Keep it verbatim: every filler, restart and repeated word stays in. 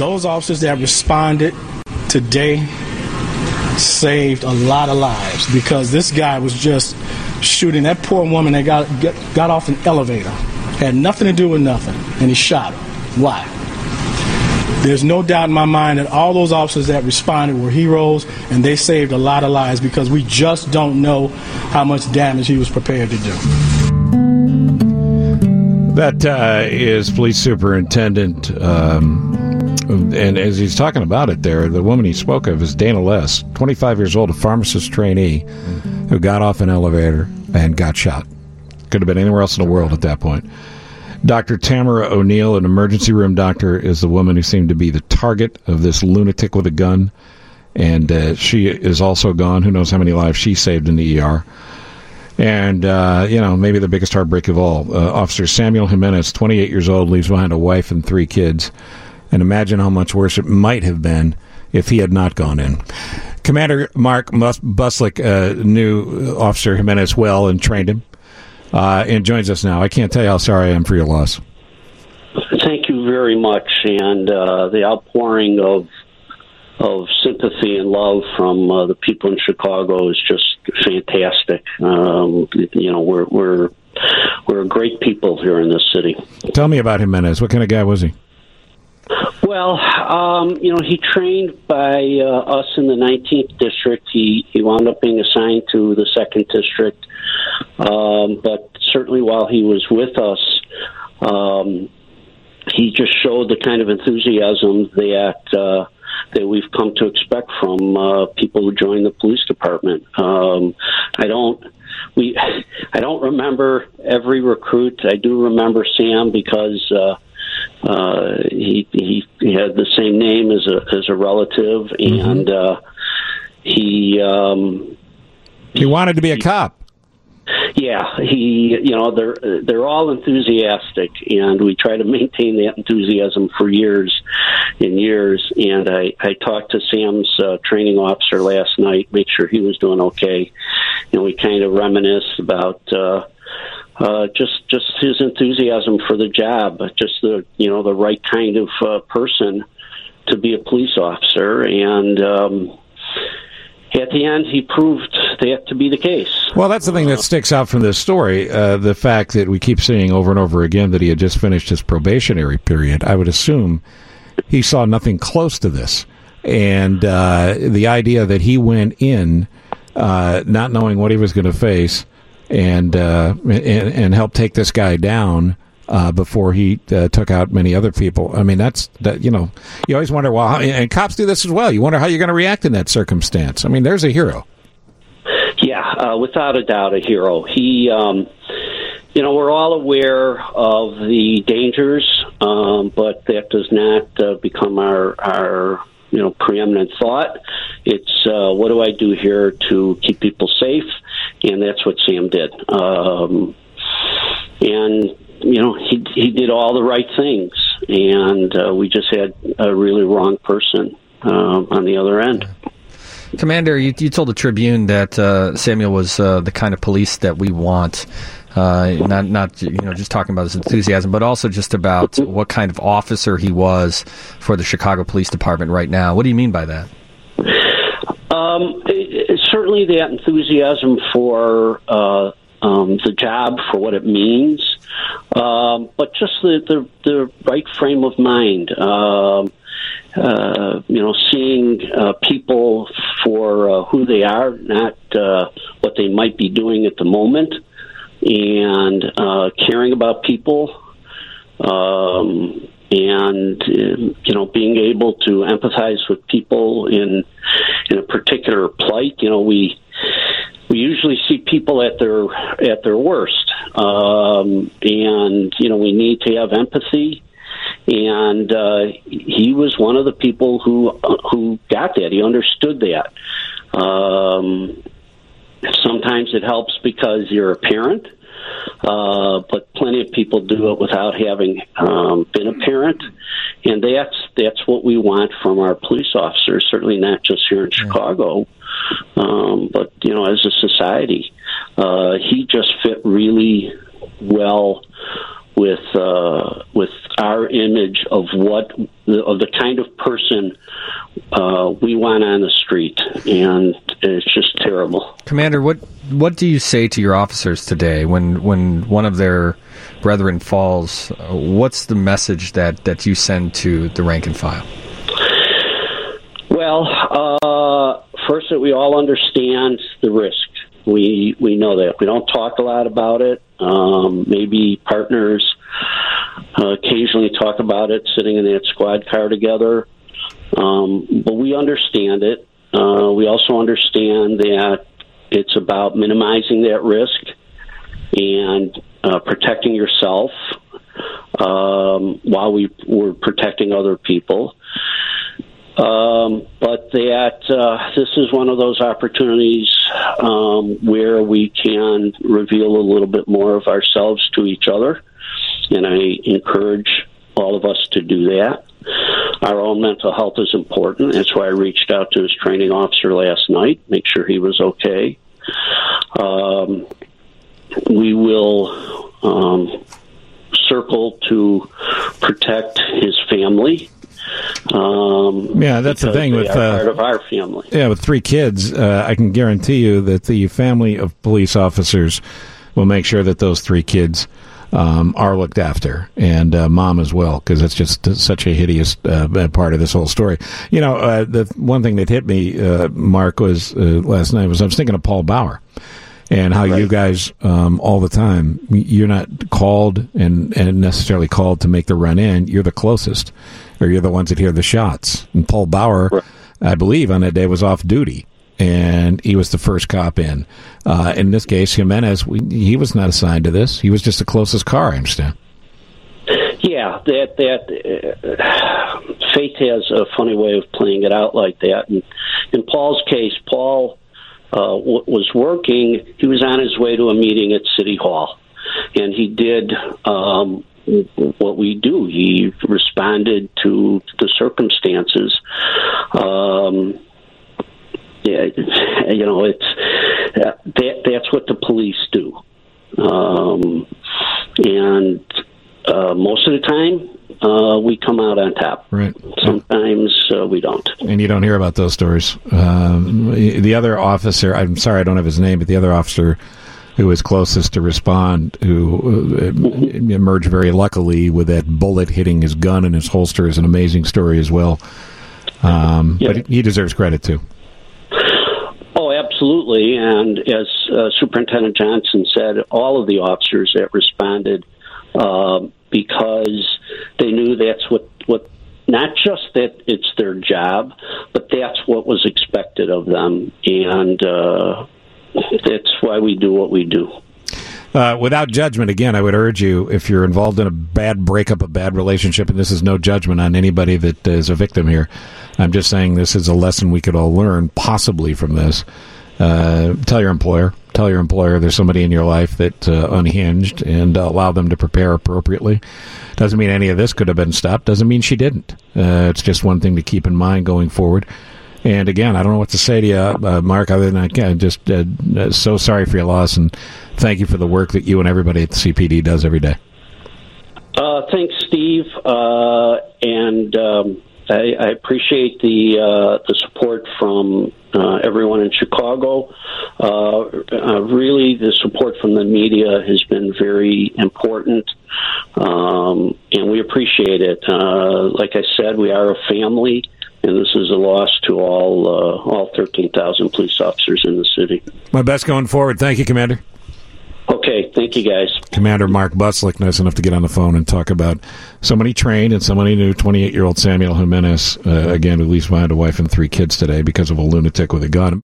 those officers that responded today saved a lot of lives, because this guy was just shooting that poor woman that got got, got off an elevator, had nothing to do with nothing, and he shot her. Why? There's no doubt in my mind that all those officers that responded were heroes, and they saved a lot of lives, because we just don't know how much damage he was prepared to do. That uh, is Police Superintendent, um, and as he's talking about it there, the woman he spoke of is Dana Less, twenty-five years old, a pharmacist trainee who got off an elevator and got shot. Could have been anywhere else in the world at that point. Doctor Tamara O'Neill, an emergency room doctor, is the woman who seemed to be the target of this lunatic with a gun, and uh, she is also gone. Who knows how many lives she saved in the E R. And, uh, you know, maybe the biggest heartbreak of all, uh, Officer Samuel Jimenez, twenty-eight years old, leaves behind a wife and three kids. And imagine how much worse it might have been if he had not gone in. Commander Mark Mus- Buslick uh, knew Officer Jimenez well and trained him, uh, and joins us now. I can't tell you how sorry I am for your loss. Thank you very much. And uh, the outpouring of of sympathy and love from uh, the people in Chicago is just fantastic. Um, you know, we're we're we're great people here in this city. Tell me about Jimenez. What kind of guy was he? Well, um, you know, he trained by uh, us in the nineteenth district. He he wound up being assigned to the second district. Um, but certainly while he was with us, um, he just showed the kind of enthusiasm that uh, that we've come to expect from uh, people who join the police department. Um, I don't we I don't remember every recruit. I do remember Sam because uh, uh, he, he he had the same name as a as a relative, mm-hmm. and uh, he um, he wanted to be a cop. Yeah, he, you know, they're they're all enthusiastic, and we try to maintain that enthusiasm for years and years. And I, I talked to Sam's uh, training officer last night, make sure he was doing okay. And we kind of reminisced about uh, uh, just just his enthusiasm for the job, just the you know the right kind of uh, person to be a police officer, and. Um, At the end, he proved that to be the case. Well, that's the thing that sticks out from this story, uh, the fact that we keep seeing over and over again that he had just finished his probationary period. I would assume he saw nothing close to this. And uh, the idea that he went in uh, not knowing what he was going to face and, uh, and and helped take this guy down Uh, before he uh, took out many other people. I mean, that's, that, you know, you always wonder, well, how, and cops do this as well. You wonder how you're going to react in that circumstance. I mean, there's a hero. Yeah, uh, without a doubt, a hero. He, um, you know, we're all aware of the dangers, um, but that does not uh, become our, our, you know, preeminent thought. It's, uh, what do I do here to keep people safe? And that's what Sam did. Um, and, you know, he he did all the right things, and uh, we just had a really wrong person um, on the other end. Commander, you, you told the Tribune that uh, Samuel was uh, the kind of police that we want. Uh, not not you know just talking about his enthusiasm, but also just about what kind of officer he was for the Chicago Police Department right now. What do you mean by that? Um, it, it, certainly, that enthusiasm for uh, um, the job, for what it means. Um, but just the, the, the right frame of mind, um, uh, you know, seeing uh, people for uh, who they are, not uh, what they might be doing at the moment, and uh, caring about people, um, and uh, you know, being able to empathize with people in in a particular plight. You know, we. We usually see people at their at their worst, um, and you know we need to have empathy. And uh, he was one of the people who uh, who got that. He understood that. Um, sometimes it helps because you're a parent, uh, but plenty of people do it without having um, been a parent, and that's that's what we want from our police officers. Certainly not just here in Chicago. Um, but, you know, as a society, uh, he just fit really well with uh, with our image of what the, of the kind of person uh, we want on the street, and it's just terrible. Commander, what what do you say to your officers today when when one of their brethren falls? Uh, what's the message that, that you send to the rank and file? Well, uh, first, that we all understand the risk. We we know that. We don't talk a lot about it. Um, maybe partners uh, occasionally talk about it sitting in that squad car together. Um, but we understand it. Uh, we also understand that it's about minimizing that risk and uh, protecting yourself um, while we were protecting other people. Um, but that uh, this is one of those opportunities um, where we can reveal a little bit more of ourselves to each other, and I encourage all of us to do that. Our own mental health is important. That's why I reached out to his training officer last night, make sure he was okay. Um, we will um, circle to protect his family. Um, yeah, that's the thing with uh, part of our family. Yeah, with three kids, uh, I can guarantee you that the family of police officers will make sure that those three kids um, are looked after, and uh, mom as well, because that's just such a hideous uh, part of this whole story. You know, uh, the one thing that hit me, uh, Mark, was uh, last night was I was thinking of Paul Bauer. And how right. you guys, um, all the time, you're not called and, and necessarily called to make the run in. You're the closest, or you're the ones that hear the shots. And Paul Bauer, right. I believe, on that day was off duty, and he was the first cop in. Uh, in this case, Jimenez, we, he was not assigned to this. He was just the closest car, I understand. Yeah, that that uh, fate has a funny way of playing it out like that. And in Paul's case, Paul... Uh, w- was working, he was on his way to a meeting at City Hall, and he did um, what we do. He responded to the circumstances. Um, yeah, you know, it's uh, that, that's what the police do. Um, and uh, most of the time, Uh, we come out on top. Right. Sometimes uh, we don't. And you don't hear about those stories. Um, the other officer, I'm sorry I don't have his name, but the other officer who was closest to respond, who uh, emerged very luckily with that bullet hitting his gun in his holster, is an amazing story as well. Um, yeah. But he deserves credit, too. Oh, absolutely. And as uh, Superintendent Johnson said, all of the officers that responded uh, because they knew that's what, what, not just that it's their job, but that's what was expected of them. And uh, that's why we do what we do. Uh, without judgment, again, I would urge you, if you're involved in a bad breakup, a bad relationship, and this is no judgment on anybody that is a victim here, I'm just saying this is a lesson we could all learn, possibly from this. Uh, tell your employer. Tell your employer there's somebody in your life that uh, unhinged, and uh, allow them to prepare appropriately. Doesn't mean any of this could have been stopped. Doesn't mean she didn't. Uh, it's just one thing to keep in mind going forward. And again, I don't know what to say to you, uh, Mark, other than I just uh, so sorry for your loss, and thank you for the work that you and everybody at the C P D does every day. Uh, thanks, Steve, uh, and um, I, I appreciate the uh, the support from uh, everyone in Chicago. Uh, uh, really, the support from the media has been very important, um, and we appreciate it. Uh, like I said, we are a family. And this is a loss to all uh, all thirteen thousand police officers in the city. My best going forward. Thank you, Commander. Okay, thank you, guys. Commander Mark Buslick, nice enough to get on the phone and talk about somebody trained and somebody new, twenty-eight-year-old Samuel Jimenez, uh, again, who leaves behind a wife and three kids today because of a lunatic with a gun.